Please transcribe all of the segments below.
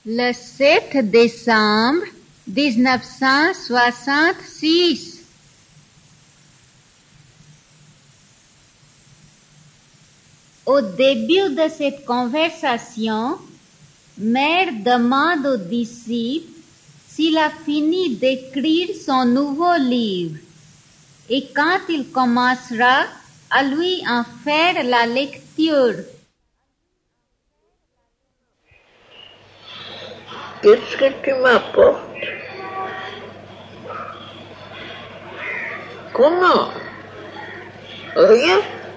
Le 7 décembre 1966. Au début de cette conversation, Mère demande au disciple s'il a fini d'écrire son nouveau livre et quand il commencera à lui en faire la lecture. Qu'est-ce que tu m'apportes? Comment? Rien?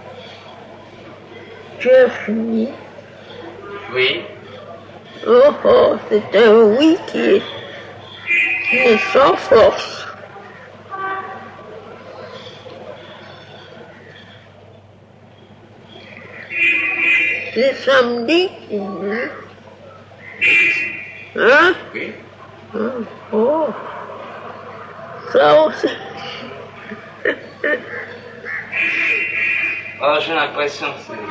Tu as fini? Oui. Oh, c'est un oui qui est sans force. C'est samedi, tu dis? Hein? Oui. Oh, ça aussi. Oh, j'ai l'impression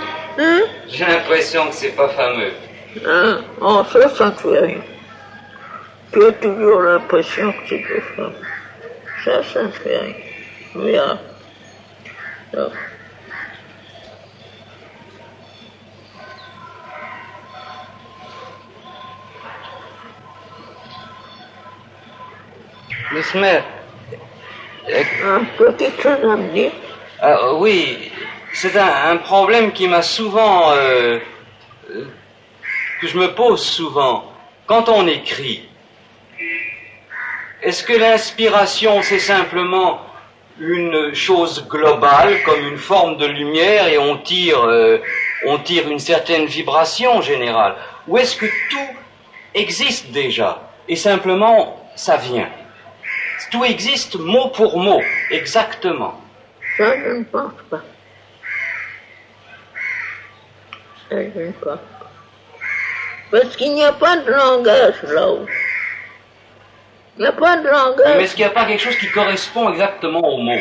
que c'est pas fameux. Hein? Oh, ça ne fait rien. Tu as toujours l'impression que c'est pas fameux. Ça ne fait rien. Regarde. Ça. Miss Mère. Tu as quelque chose à me dire? Oui, c'est un problème qui m'a souvent... que je me pose souvent. Quand on écrit, est-ce que l'inspiration, c'est simplement une chose globale, comme une forme de lumière, et on tire une certaine vibration générale? Ou est-ce que tout existe déjà, et simplement ça vient? Tout existe mot pour mot, exactement. Ça, je ne pense pas. Ça, je ne pense pas. Parce qu'il n'y a pas de langage là-haut. Il n'y a pas de langage. Mais est-ce qu'il n'y a pas quelque chose qui correspond exactement au mot?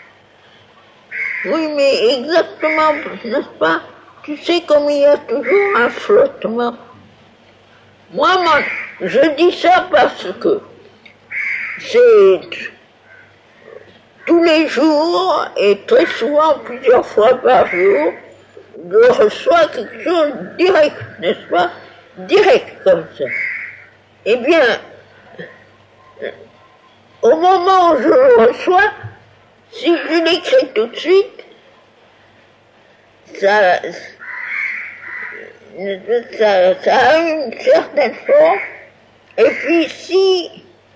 Oui, mais exactement, n'est-ce pas? Tu sais comme il y a toujours un flottement. Moi, je dis ça parce que c'est tous les jours et très souvent, plusieurs fois par jour, je reçois quelque chose direct, n'est-ce pas? Direct comme ça. Eh bien, au moment où je le reçois, si je l'écris tout de suite, ça a une certaine force. Et puis si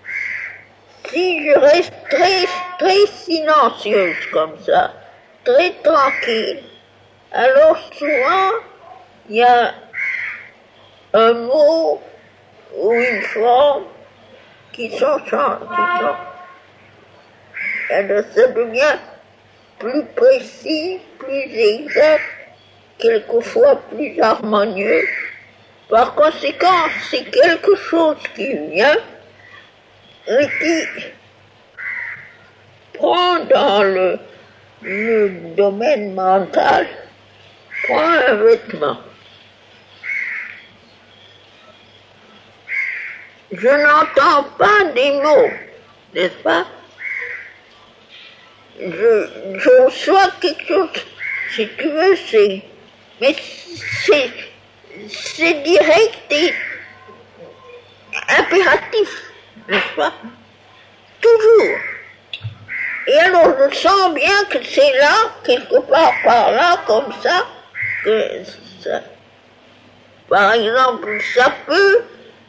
je reste très silencieuse comme ça, très tranquille, alors souvent il y a un mot ou une forme qui sont alors ça devient plus précis, plus exact, quelquefois plus harmonieux. Par conséquent, c'est quelque chose qui vient et qui prend dans le domaine mental, prend un vêtement. Je n'entends pas des mots, n'est-ce pas? Je reçois quelque chose, si tu veux, mais c'est direct et impératif, n'est-ce pas? Toujours. Et alors je sens bien que c'est là, quelque part par là, comme ça, que ça, par exemple, ça peut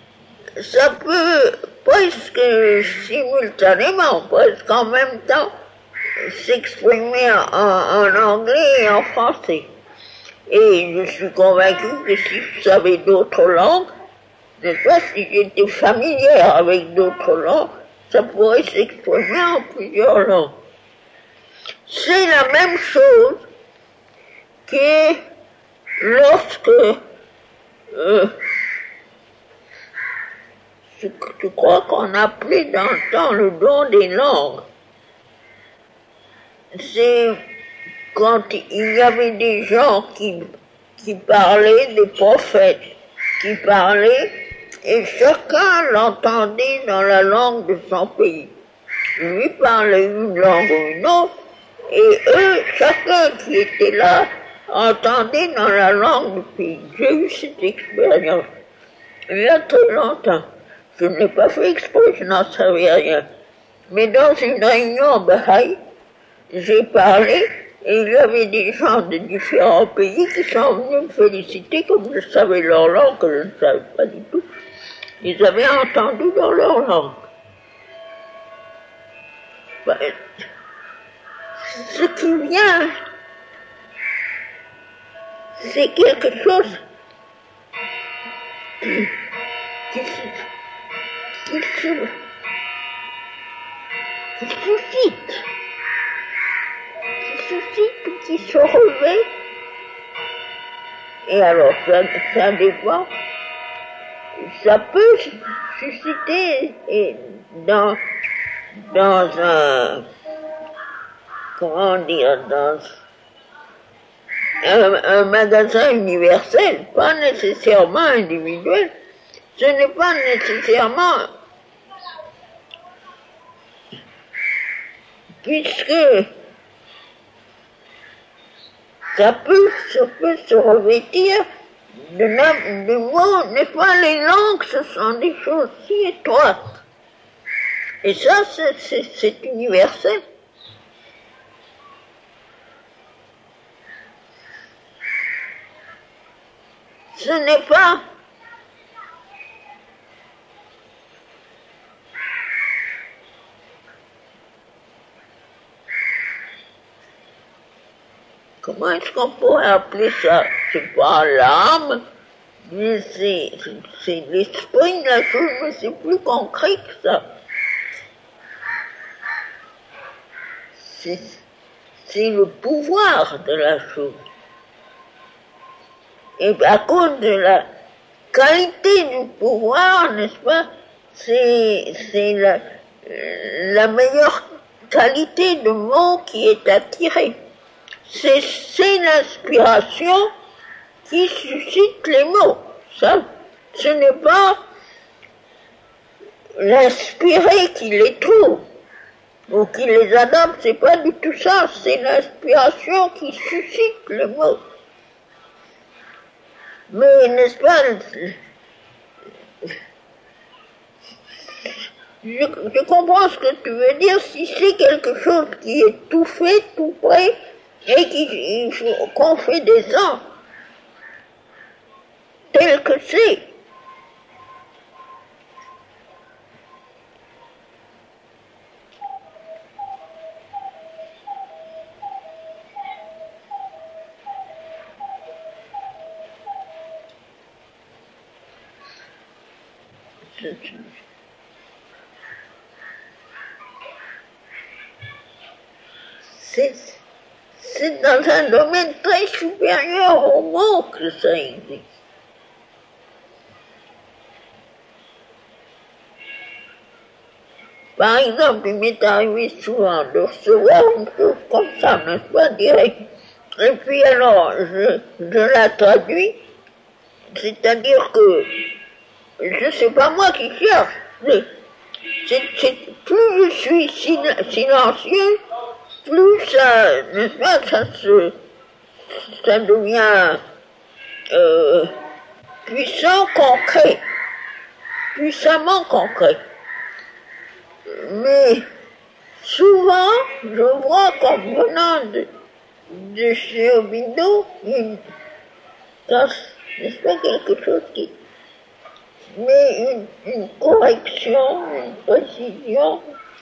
presque simultanément, presque en même temps, s'exprimer en anglais et en français. Et je suis convaincue que si je savais d'autres langues, n'est-ce pas, si j'étais familière avec d'autres langues, ça pourrait s'exprimer en plusieurs langues. C'est la même chose que lorsque je crois qu'on appelait dans le temps le don des langues. C'est quand il y avait des gens qui parlaient, des prophètes qui parlaient, et chacun l'entendait dans la langue de son pays. Lui parlait une langue ou une autre, et eux, chacun qui était là, entendait dans la langue du pays. J'ai eu cette expérience il y a très longtemps. Je n'ai pas fait exprès, je n'en savais rien. Mais dans une réunion Baha'i, j'ai parlé, et il y avait des gens de différents pays qui sont venus me féliciter comme je savais leur langue, que je ne savais pas du tout. Ils avaient entendu dans leur langue. Ben, ce qui vient, c'est quelque chose qui suscite, qui se revêt. Et alors, ça dépend. Ça peut susciter dans un, comment dire, dans un magasin universel, pas nécessairement individuel. Ce n'est pas nécessairement, puisque ça peut se revêtir de mots, n'est pas les langues, ce sont des choses si étroites. Et ça, c'est universel. Ce n'est pas comment est-ce qu'on pourrait appeler ça? C'est pas l'âme, mais c'est l'esprit de la chose, mais c'est plus concret que ça. C'est le pouvoir de la chose. Et à cause de la qualité du pouvoir, n'est-ce pas, c'est la meilleure qualité de mot qui est attirée. C'est l'inspiration qui suscite les mots. Ça, ce n'est pas l'inspiré qui les trouve ou qui les adapte, c'est pas du tout ça, c'est l'inspiration qui suscite les mots. Mais n'est-ce pas, je comprends ce que tu veux dire, si c'est quelque chose qui est tout fait, tout prêt, et qu'on fait des ans, tel que c'est. C'est dans un domaine très supérieur au mot que ça existe. Par exemple, il m'est arrivé souvent de recevoir une chose comme ça, n'est-ce pas, direct. Et puis alors, je la traduis, c'est-à-dire que c'est pas moi qui cherche. Plus je suis silencieux, plus ça, n'est-ce pas, ça devient puissamment concret. Mais souvent, je vois comme venant de chez Aubindo, n'est-ce pas, quelque chose qui met une correction, une précision,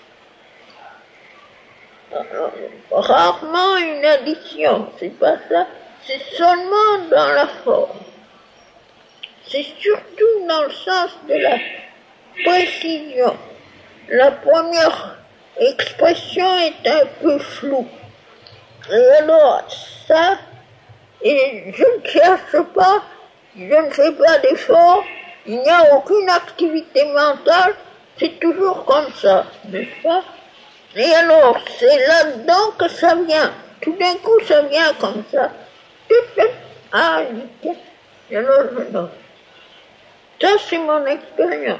rarement une addition, c'est pas ça, c'est seulement dans la forme. C'est surtout dans le sens de la précision. La première expression est un peu floue. Et alors, ça, et je ne cherche pas, je ne fais pas d'effort, il n'y a aucune activité mentale, c'est toujours comme ça, n'est-ce pas? Et alors, c'est là-dedans que ça vient. Tout d'un coup, ça vient comme ça. Ah, tiens, alors je note. Ça, c'est mon expérience.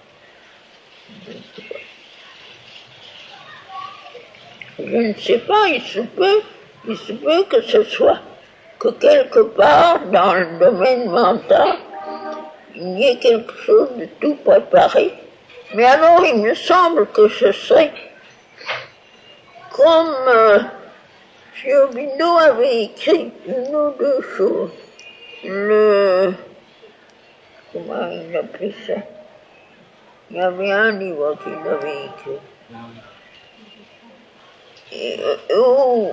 Je ne sais pas, il se peut que ce soit que quelque part dans le domaine mental, il y ait quelque chose de tout préparé. Mais alors, il me semble que ce serait comme Giovindo avait écrit une ou deux choses. Comment il appelait ça? Il y avait un livre qu'il avait écrit. Où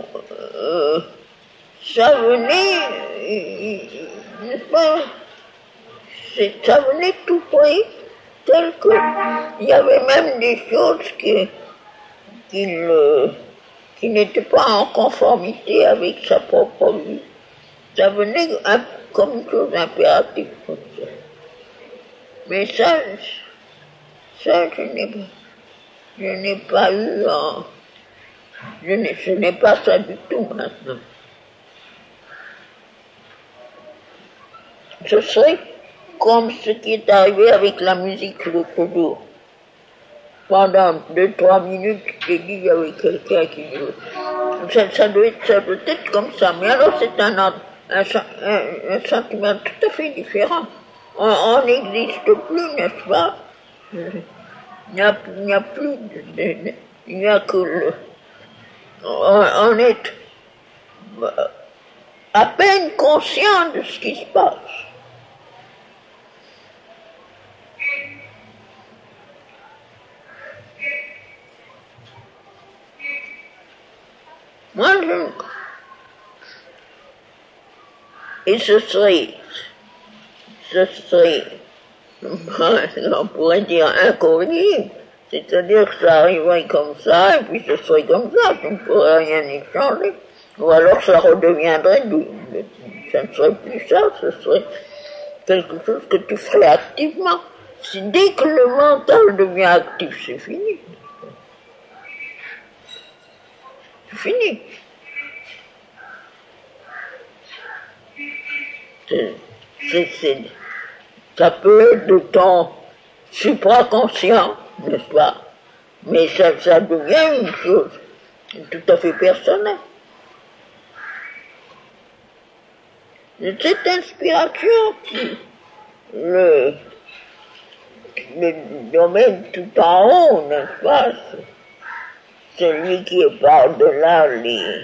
ça venait, n'est-ce pas, ça venait tout près, tel que il y avait même des choses qui n'étaient pas en conformité avec sa propre vie. Ça venait comme une chose impérative comme ça. Mais ça je n'ai pas eu ce n'est pas ça du tout maintenant. Ce serait comme ce qui est arrivé avec la musique l'autre jour. Pendant 2-3 minutes, je t'ai dit, il y avait quelqu'un qui jouait. Ça doit être comme ça. Mais alors c'est un sentiment tout à fait différent. On n'existe plus, n'est-ce pas? Il n'y a plus il n'y a que on est à peine conscient de ce qui se passe. Moi, et ce serait, on pourrait dire incorrigible, c'est-à-dire que ça arriverait comme ça, et puis ce serait comme ça, tu ne pourrais rien y changer. Ou alors ça redeviendrait, ça ne serait plus ça, ce serait quelque chose que tu ferais activement. Dès que le mental devient actif, c'est fini. C'est fini. Ça peut être de ton supraconscient, n'est-ce pas? Mais ça devient une chose tout à fait personnelle. Cette inspiration qui, le domaine tout en haut, n'est-ce pas? Celui qui est par-delà les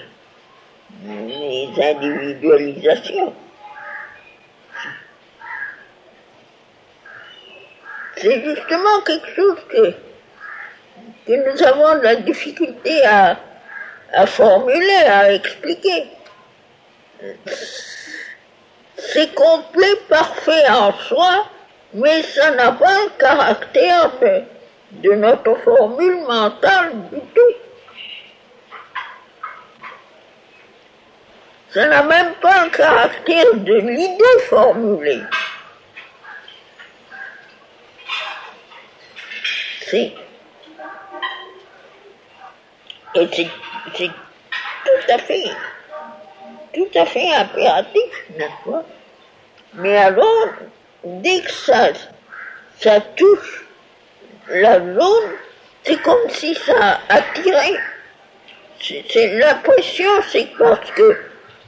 individualisations. C'est justement quelque chose que nous avons de la difficulté à formuler, à expliquer. C'est complet, parfait en soi, mais ça n'a pas le caractère de notre formule mentale du tout. Ça n'a même pas le caractère de l'idée formulée. Et c'est tout à fait impératif, n'est-ce pas? Mais alors, dès que ça touche la zone, c'est comme si ça attirait. C'est l'impression, c'est parce que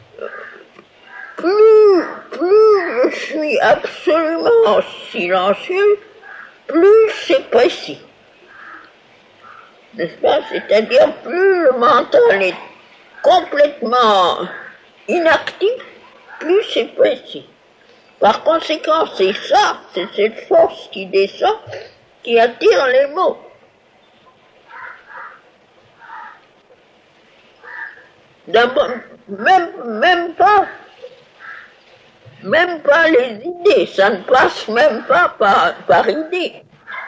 plus je suis absolument silencieux, plus c'est précis. N'est-ce pas? C'est-à-dire plus le mental est complètement inactif, plus c'est précis. Par conséquent, c'est ça, c'est cette force qui descend, qui attire les mots. D'abord, même pas les idées, ça ne passe même pas par idée.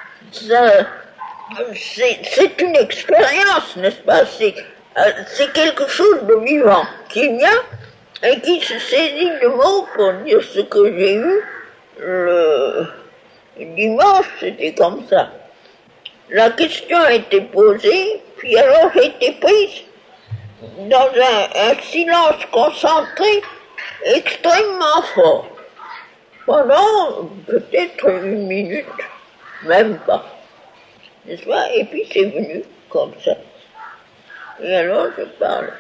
C'est une expérience, n'est-ce pas? C'est quelque chose de vivant qui vient et qui se saisit de mots pour dire ce que j'ai eu le dimanche, c'était comme ça. La question a été posée, puis alors j'ai été prise dans un silence concentré extrêmement fort. pendant peut-être 1 minute, même pas, n'est-ce pas? Et puis c'est venu comme ça. Et alors je parle.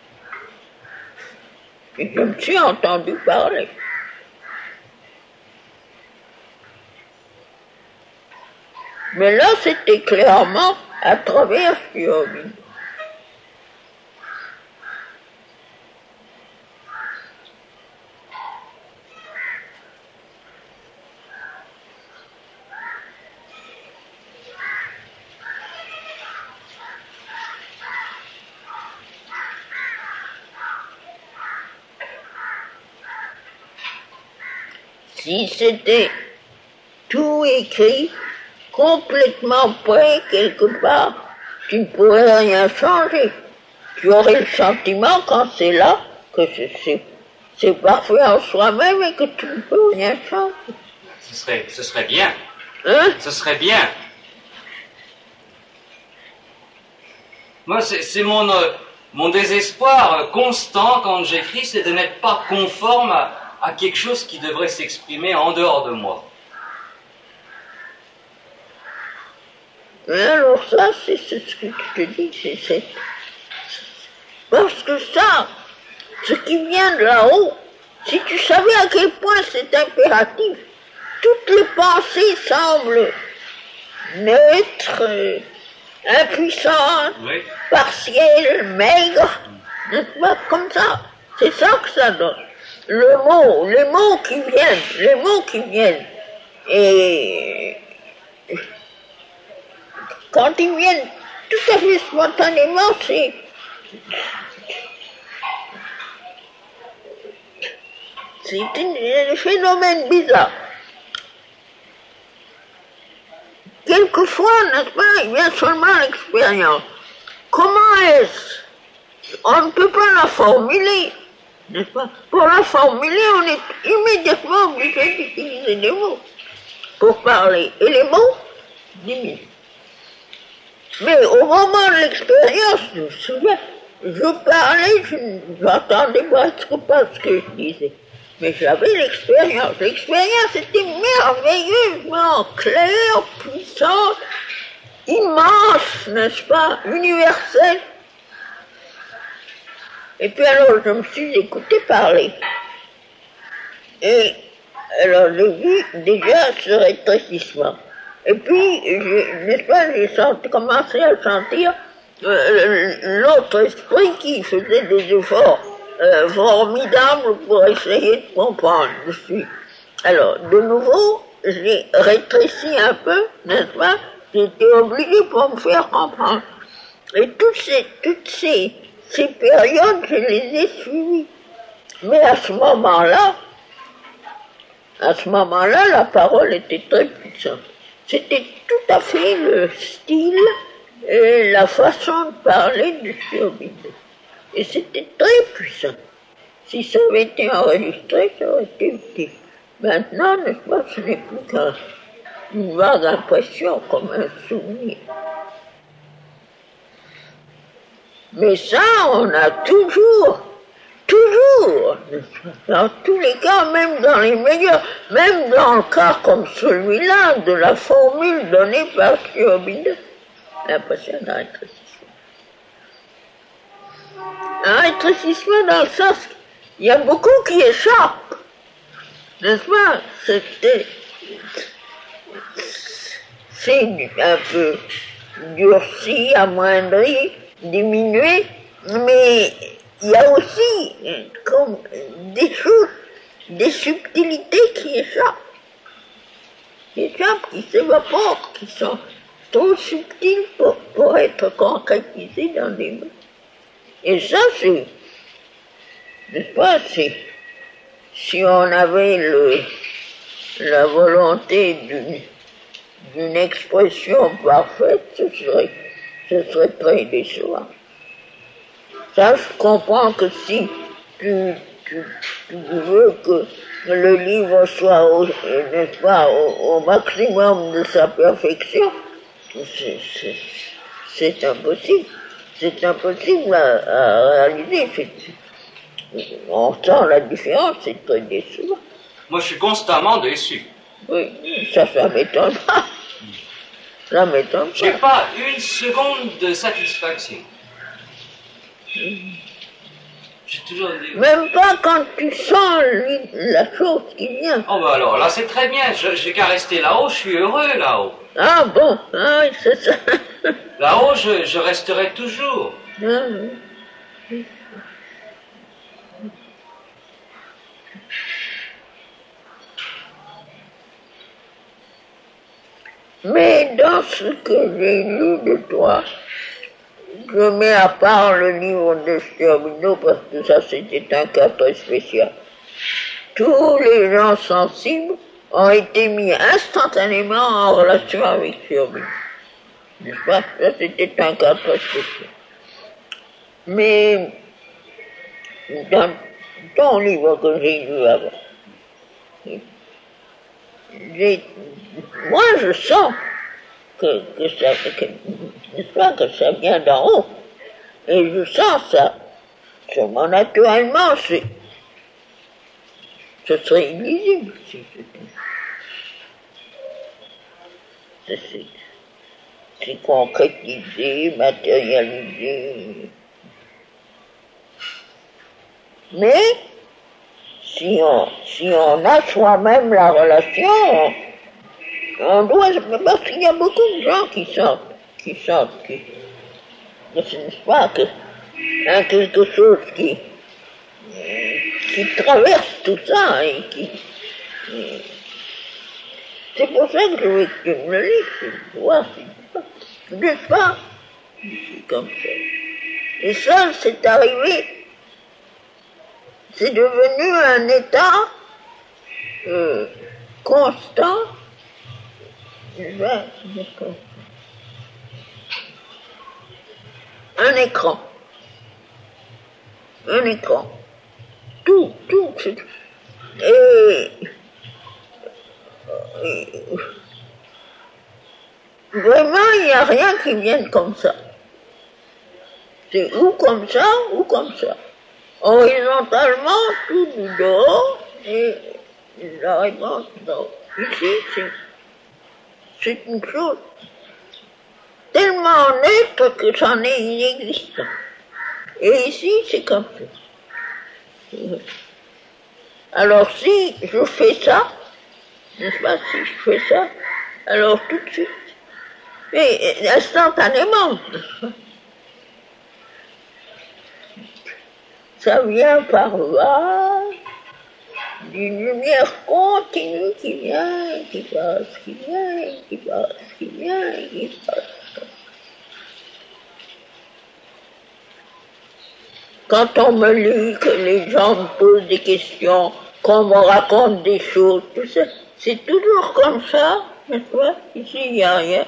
Et je me suis entendu parler. Mais là, c'était clairement à travers Xiaobin. Si c'était tout écrit, complètement prêt quelque part, tu ne pourrais rien changer. Tu aurais le sentiment, quand c'est là, que c'est parfait en soi-même et que tu ne peux rien changer. Ce serait bien. Hein? Ce serait bien. Moi, c'est mon désespoir constant quand j'écris, c'est de n'être pas conforme à quelque chose qui devrait s'exprimer en dehors de moi. Et alors ça, c'est ce que je te dis, c'est parce que ça, ce qui vient de là-haut, si tu savais à quel point c'est impératif, toutes les pensées semblent neutres, impuissantes, oui, partielles, maigres, n'est-ce pas, comme ça. C'est ça que ça donne. Les mots qui viennent, et quand ils viennent tout à fait spontanément, c'est un phénomène bizarre. Quelquefois, n'est-ce pas, il vient seulement l'expérience. Comment est-ce? On ne peut pas la formuler, n'est-ce pas? Pour la formuler, on est immédiatement obligé d'utiliser des mots pour parler. Et les mots diminuent. Mais au moment de l'expérience, je me souviens, je parlais, je n'entendais presque pas ce que je disais. Mais j'avais l'expérience. L'expérience était merveilleusement claire, puissante, immense, n'est-ce pas, universelle. Et puis alors, je me suis écouté parler. Et alors, j'ai vu déjà ce rétrécissement. Et puis, n'est-ce pas, j'ai commencé à sentir l'autre esprit qui faisait des efforts formidables pour essayer de comprendre. Alors, de nouveau, j'ai rétréci un peu, n'est-ce pas? J'étais obligé pour me faire comprendre. Et toutes ces périodes, je les ai suivies. Mais à ce moment-là, la parole était très puissante. C'était tout à fait le style et la façon de parler de Xiaobin. Et c'était très puissant. Si ça avait été enregistré, ça aurait été utile. Maintenant, n'est-ce pas, ce n'est plus qu'une vague impression, comme un souvenir. Mais ça, on a toujours, dans tous les cas, même dans les meilleurs, même dans le cas comme celui-là, de la formule donnée par Xiaobin, l'impression d'un rétrécissement. Un rétrécissement dans le sens, il y a beaucoup qui échappent, n'est-ce pas? C'est un peu durci, amoindri, diminué, mais il y a aussi comme des choses, des subtilités qui échappent, qui s'évaporent, qui sont trop subtiles pour être concrétisées dans des mots. Et ça, c'est, n'est-ce pas, si on avait la volonté d'une expression parfaite, ce serait très décevant. Ça, je comprends que si tu veux que le livre soit, n'est-ce pas, au maximum de sa perfection, c'est impossible. C'est impossible à réaliser. On sent la différence, c'est très décevant. Moi, je suis constamment déçu. Oui, ça m'étonne pas. Ça m'étonne pas. J'ai pas une seconde de satisfaction. J'ai toujours dit... Même pas quand tu sens la chose qui vient. Oh, bah alors, là, c'est très bien. J'ai qu'à rester là-haut, je suis heureux là-haut. Ah bon, ah oui, c'est ça. Là-haut, je resterai toujours. Ah, oui. Mais dans ce que j'ai lu de toi, je mets à part le livre de Sturbino parce que ça c'était un cas très spécial. Tous les gens sensibles ont été mis instantanément en relation avec Sturbino. N'est-ce pas? Ça c'était un cas très spécial. Mais dans ton livre que j'ai lu avant, moi je sens que ça vient d'en haut. Et je sens ça. Seulement naturellement, ce serait illisible si c'est concrétisé, matérialisé. Mais si on a soi-même la relation, on doit, parce qu'il y a beaucoup de gens qui sentent, n'est-ce pas, quelque chose qui traverse tout ça et c'est pour ça que je veux que tu me le lises, voir si n'est-ce pas, c'est comme ça. Et ça, c'est arrivé, c'est devenu un état constant. Un écran. Tout. Et vraiment, il n'y a rien qui vienne comme ça. C'est ou comme ça, ou comme ça. Horizontalement, tout du dehors, et la réponse, non. Ici, c'est une chose tellement nette que ça n'est inexistant. Et ici, c'est comme ça. Alors si je fais ça, n'est-ce pas, si je fais ça, alors tout de suite, et instantanément, ça vient par là, d'une lumière continue qui vient, qui passe, qui vient, qui passe, qui vient, qui passe. Quand on me lit, que les gens me posent des questions, qu'on me raconte des choses, tout ça, c'est toujours comme ça, n'est-ce pas? Ici, il n'y a rien.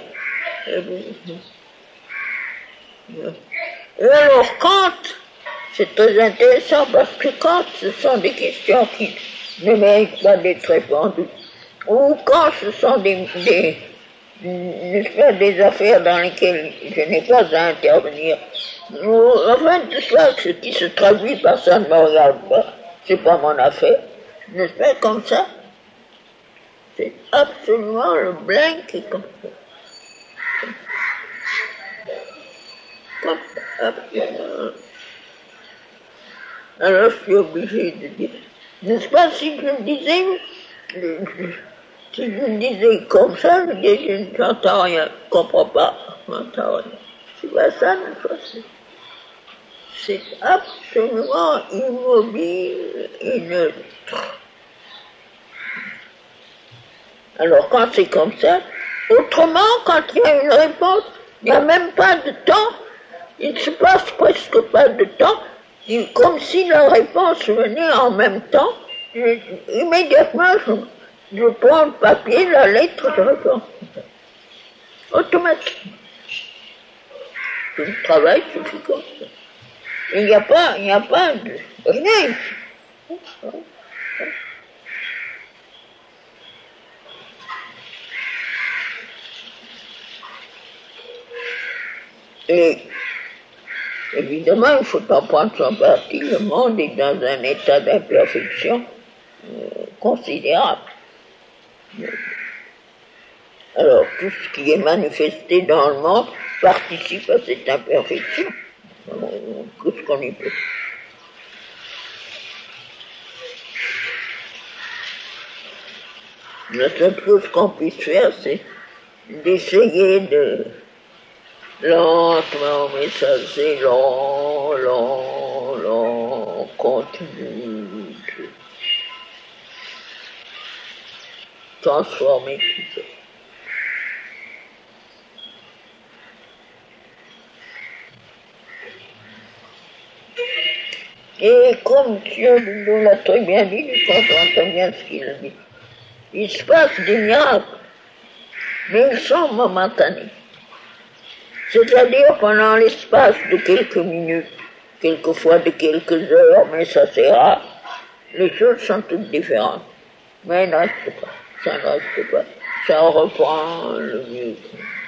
Et alors, quand, c'est très intéressant parce que quand ce sont des questions qui ne méritent pas d'être répondues, ou quand ce sont n'est-ce pas, des affaires dans lesquelles je n'ai pas à intervenir, enfin, tout ça, ce qui se traduit par ça ne me regarde pas, c'est pas mon affaire, n'est-ce pas, comme ça, c'est absolument le blanc qui est comme ça. Comme ça, absolument. Alors je suis obligé de dire, n'est-ce pas, si je me disais comme ça, je n'entends rien, je comprends pas, je n'entends rien. C'est pas ça, n'est-ce pas, c'est absolument immobile et neutre. Alors quand c'est comme ça, autrement, quand il y a une réponse, il n'y a même pas de temps, il ne se passe presque pas de temps, comme si la réponse venait en même temps, immédiatement je prends le papier, la lettre, je réponds. Automatiquement. Le travail se fait comme ça. Il n'y a pas de rien ici. Et évidemment, il faut en prendre son parti. Le monde est dans un état d'imperfection considérable. Alors, tout ce qui est manifesté dans le monde participe à cette imperfection. Tout ce qu'on y peut. La seule chose qu'on puisse faire, c'est d'essayer de lentement, mais ça c'est lent, continue, de transformer tout ça. Et comme Dieu nous l'a très bien dit, nous comprenons très bien ce qu'il a dit. Il se passe des miracles, mais ils sont momentanés. C'est-à-dire pendant l'espace de quelques minutes, quelquefois de quelques heures, mais ça c'est rare, les choses sont toutes différentes. Mais elles ne restent pas, ça ne reste pas, ça reprend le mieux.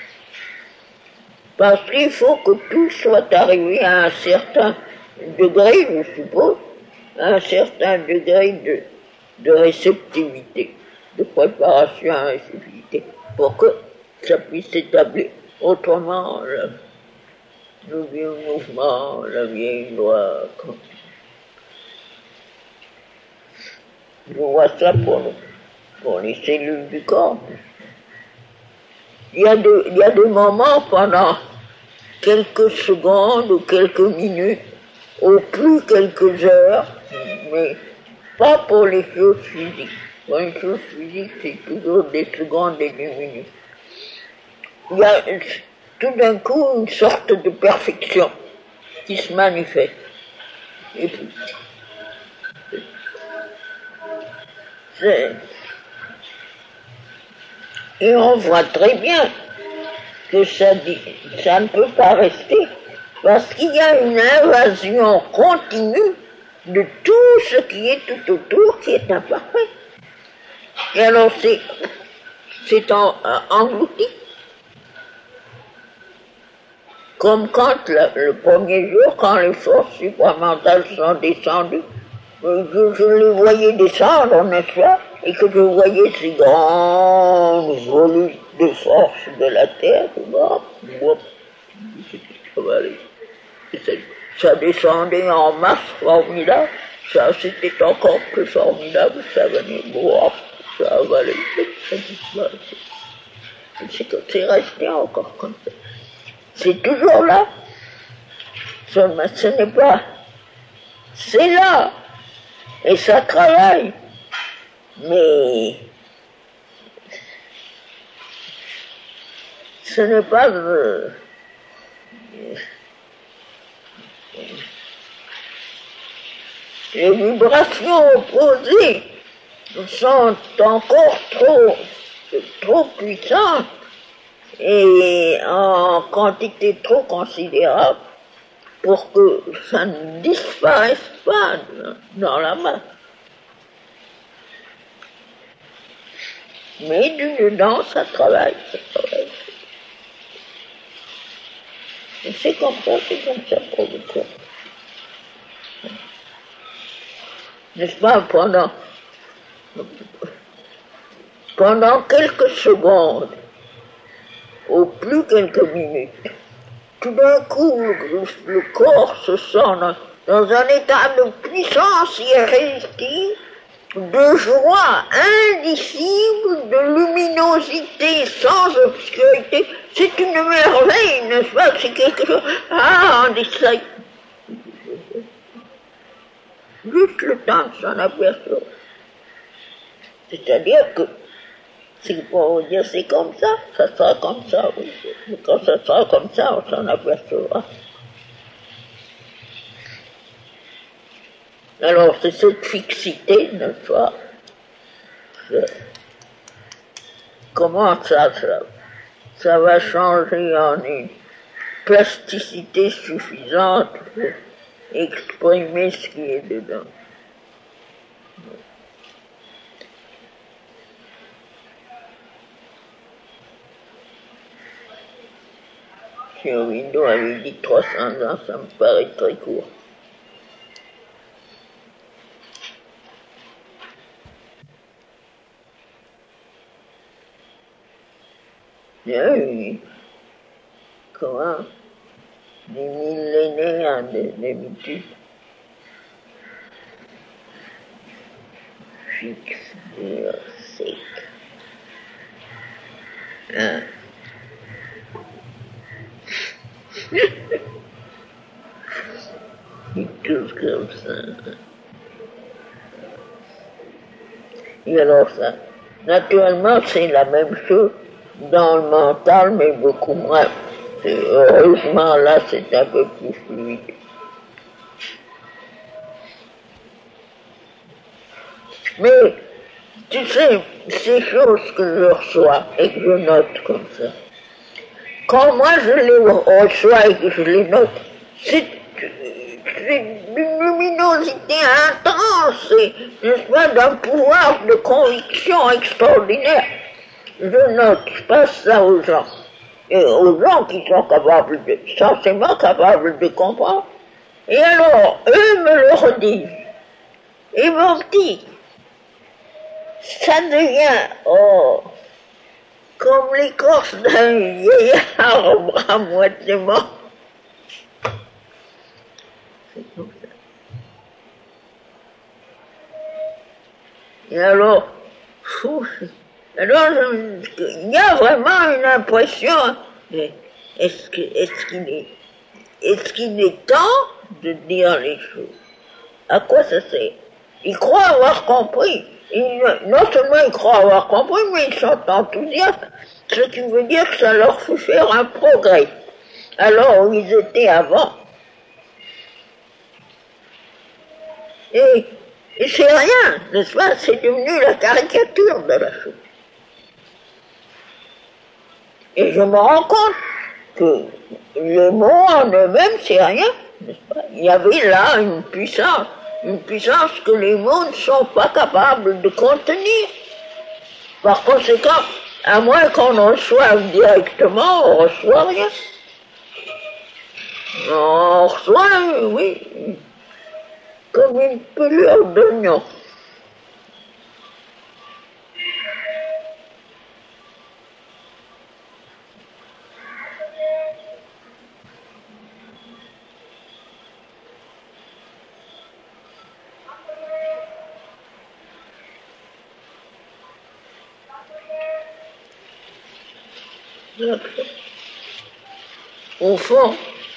Parce qu'il faut que tout soit arrivé à un certain degré, je suppose, à un certain degré de réceptivité, de préparation à réceptivité, pour que ça puisse s'établir. Autrement, le vieux mouvement, la vieille loi, je vois ça pour les cellules du corps. Il y a des moments pendant quelques secondes ou quelques minutes, au plus quelques heures, mais pas pour les choses physiques. Pour les choses physiques, c'est toujours des secondes et des minutes. Il y a tout d'un coup une sorte de perfection qui se manifeste. Et puis, et on voit très bien que ça ne peut pas rester, parce qu'il y a une invasion continue de tout ce qui est tout autour qui est imparfait. Et alors c'est englouti. Comme quand le premier jour, quand les forces supramentales sont descendues, je les voyais descendre, n'est-ce pas, et que je voyais ces grandes volutes de force de la Terre, ça descendait en masse formidable, ça c'était encore plus formidable, ça venait, ça avalait, ça disparaissait. C'est resté encore comme ça. C'est toujours là. Seulement, ce n'est pas. C'est là. Et ça travaille. Mais ce n'est pas. Les vibrations opposées sont encore trop puissantes et en quantité trop considérable pour que ça ne disparaisse pas dans la masse. Mais du dedans, ça travaille. Et c'est comme ça pour le corps. N'est-ce pas, pendant quelques secondes, au plus quelques minutes, tout d'un coup, le corps se sent dans un état de puissance irrésistible, de joie indicible, de luminosité sans obscurité. C'est une merveille, n'est-ce pas? C'est quelque chose... on dit ça... Juste le temps de s'en apercevoir. C'est-à-dire que, c'est pour vous dire, c'est comme ça sera comme ça, oui. Quand ça sera comme ça, on s'en apercevra. Alors, c'est cette fixité, n'est-ce pas? Comment ça va changer en une plasticité suffisante pour exprimer ce qui est dedans. Si Aurobindo avait dit 300 ans, ça me paraît très court. Oui. Comment? Des millénaires d'habitude. Fixe sur sec. Hein? Des choses comme ça. Et alors ça, naturellement, c'est la même chose dans le mental, mais beaucoup moins. Heureusement, là, c'est un peu plus fluide. Mais, tu sais, ces choses que je reçois et que je note comme ça, quand moi je les reçois et que je les note, c'est d'une luminosité intense, n'est-ce pas, d'un pouvoir de conviction extraordinaire. Je note, je passe ça aux gens. Et aux gens qui sont capables censément capables de comprendre. Et alors, eux me le redisent. Ils m'ont dit, ça devient, comme l'écorce d'un vieil arbre à moitié mort. C'est comme ça. Et alors, il y a vraiment une impression, est-ce qu'il est temps de dire les choses? À quoi ça sert? Ils croient avoir compris. Non seulement ils croient avoir compris, mais ils sont enthousiastes, ce qui veut dire que ça leur fait faire un progrès, alors où ils étaient avant. Et c'est rien, n'est-ce pas? C'est devenu la caricature de la chose. Et je me rends compte que les mots en eux-mêmes, c'est rien, n'est-ce pas? Il y avait là une puissance que les mots ne sont pas capables de contenir. Par conséquent, à moins qu'on reçoive directement, on ne reçoit rien. On reçoit, oui, comme une pelure d'oignon. Au fond,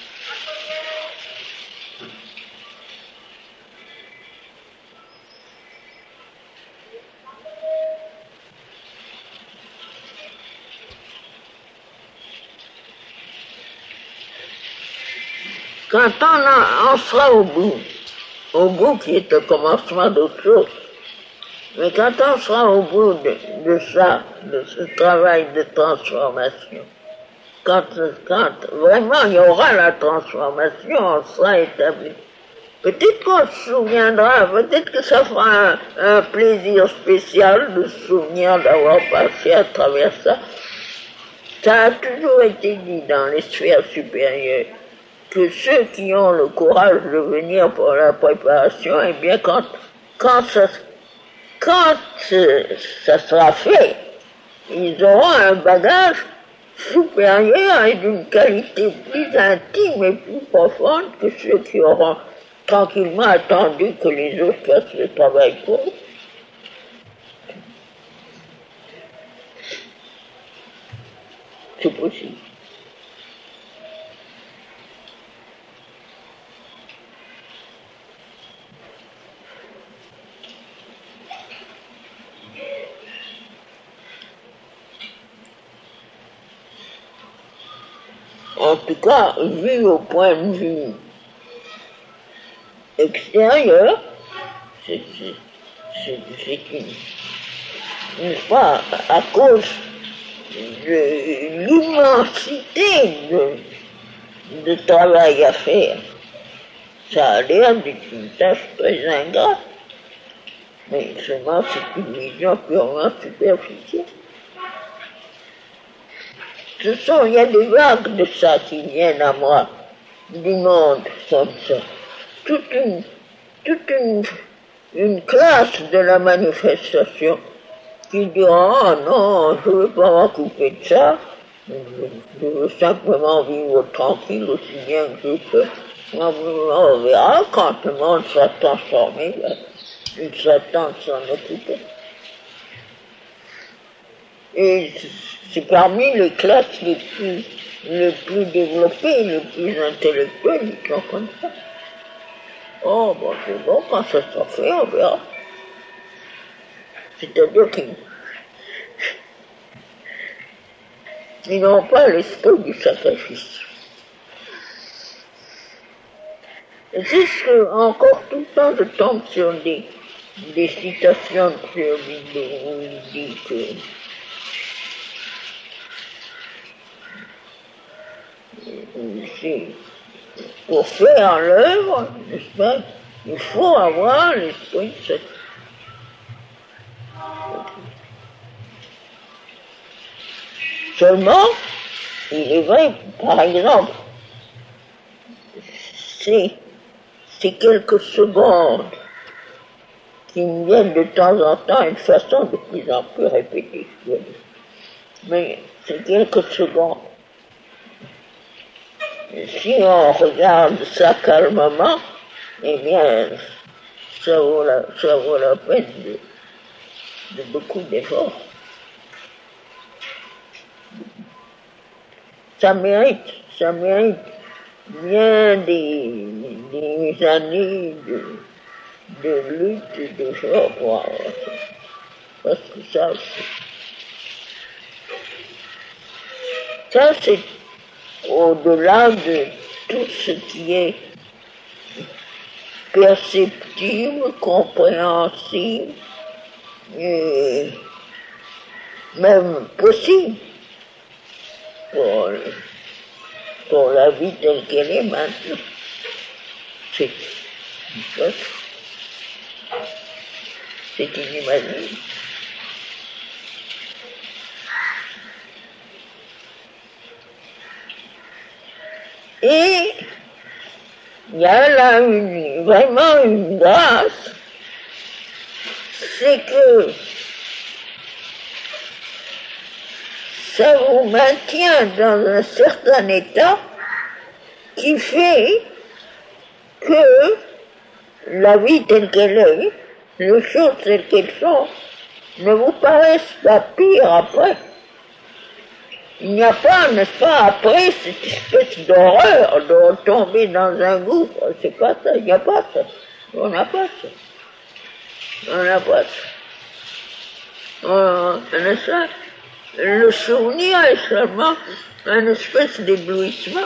quand on sera au bout qui est le commencement d'autre chose, mais quand on sera au bout de ça, de ce travail de transformation, quand vraiment il y aura la transformation, on sera établi. Peut-être qu'on se souviendra, peut-être que ça fera un plaisir spécial de se souvenir d'avoir passé à travers ça. Ça a toujours été dit dans les sphères supérieures que ceux qui ont le courage de venir pour la préparation, eh bien quand ça sera fait, ils auront un bagage supérieur et d'une qualité plus intime et plus profonde que ceux qui auront tranquillement attendu que les autres fassent le travail pour eux. C'est possible. En tout cas, vu au point de vue extérieur, c'est n'est-ce pas, à cause de l'immensité de travail à faire. Ça a l'air d'être une tâche très ingrate, mais seulement c'est une vision purement superficielle. Il y a des vagues de ça qui viennent à moi, du monde comme ça. Toute une classe de la manifestation qui dit « Oh non, je ne veux pas m'occuper de ça, Je veux simplement vivre tranquille aussi bien que je peux. On verra quand le monde sera transformé, il s'attend de s'en occuper. Et c'est parmi les classes les plus développées, les plus intellectuelles qui sont comme ça. Oh, bon, c'est bon, quand ça sera fait, on verra. C'est-à-dire qu'ils n'ont pas l'esprit du sacrifice. Et c'est ce que, encore tout le temps, je tombe sur des citations de Théodule où il dit que pour faire l'œuvre, n'est-ce pas, il faut avoir l'esprit de sacrifice. Seulement, il est vrai, par exemple, c'est quelques secondes qui me viennent de temps en temps d'une façon de plus en plus répétitive. Mais c'est quelques secondes. Et si on regarde ça calmement, eh bien, ça vaut la peine de beaucoup d'efforts. Ça mérite bien des années de lutte et d'efforts pour avoir ça. Parce que ça c'est au-delà de tout ce qui est perceptible, compréhensible, et même possible pour la vie telle qu'elle est maintenant. C'est inimaginable. Et il y a là vraiment une grâce, c'est que ça vous maintient dans un certain état qui fait que la vie telle qu'elle est, les choses telles qu'elles sont, ne vous paraissent pas pires après. Il n'y a pas, n'est-ce pas, après cette espèce d'horreur de retomber dans un gouffre. C'est pas ça, il n'y a pas ça. On n'a pas ça. On n'a pas ça. Le souvenir est seulement une espèce d'éblouissement.